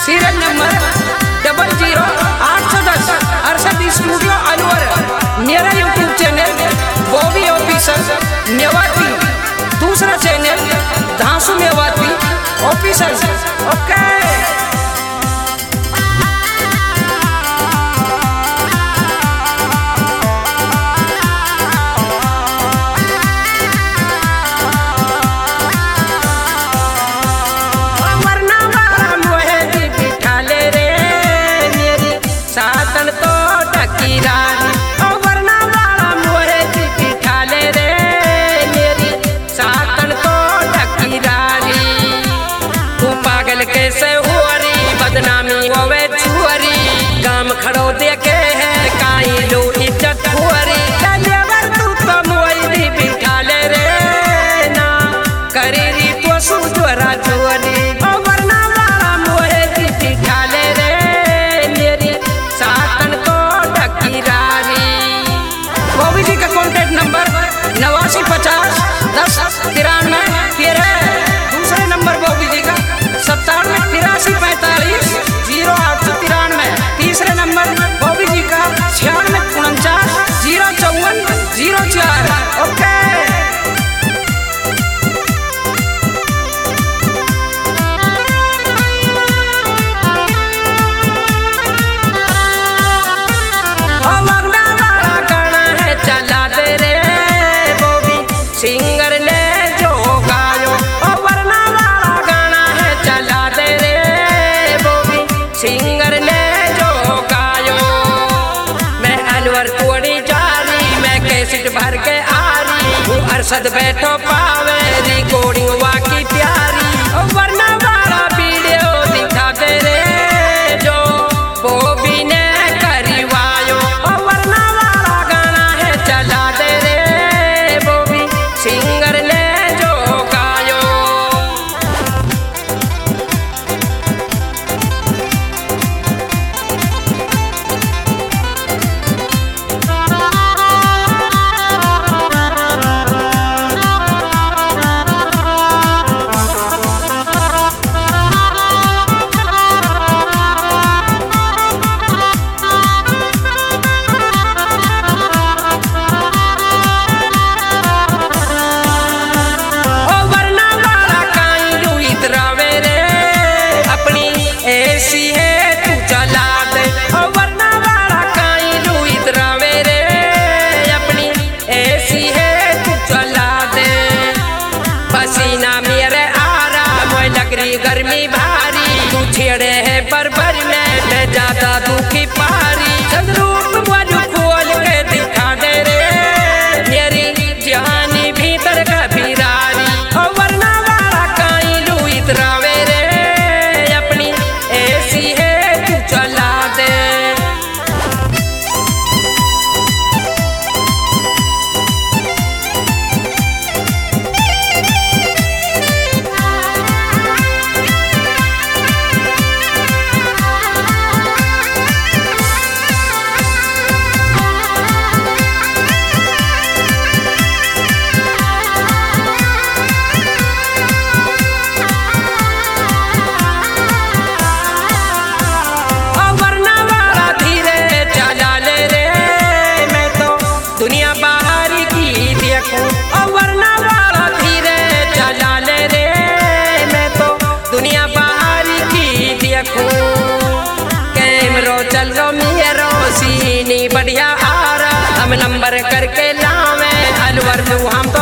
Serial number 00810 Arshad studio Alwar. मेरा YouTube channel Bobby officer Mewati, दूसरा channel धांसू मेवाती ऑफिसर। ओके कैसे हुआरी बदनामी होवे छुअरी, गाम खड़ो देखे है काई लो इज्जत हुआरी। कलेवर तू तो मोई बिठा ले रे ना करेरी तो सुजरा छुअरी। ओ वरना वाला मोहे बिठा ले रे मेरी सातन को ढकीरारी। बॉबी जी का कॉन्टेक्ट नंबर 8950 10 93 13। दूसरे नंबर बॉबी जी का 97 83 45 0893। तीसरे नंबर बॉबी जी का 96 49 054 04। ओके चला दे रे बॉबी सिंगर ने जो गायो। सिंगर ने जो गायो मैं अलवर तोड़ी जारी, मैं कैसेट भर के आरी हूँ। अरशद बैठो पावे रिकॉर्डिंग वाकी प्यारी। वरना वाला वीडियो दिखा दे रे जो बॉबी ने करवायो। वरना वाला गाना है चला दे रे बॉबी सिंगर ने जो गायो। गर्मी भारी तू छेड़े है पर में ज्यादा दुखी पारी। चंद्रूप वालू खोल के दिखा दे रे मेरी जहानी भीतर का बिरारी। वरना वाला काई लू इतरावे रे अपनी ऐसी है तू चला दे। बढ़िया आ रहा हम नंबर करके लावे अलवर में हम तो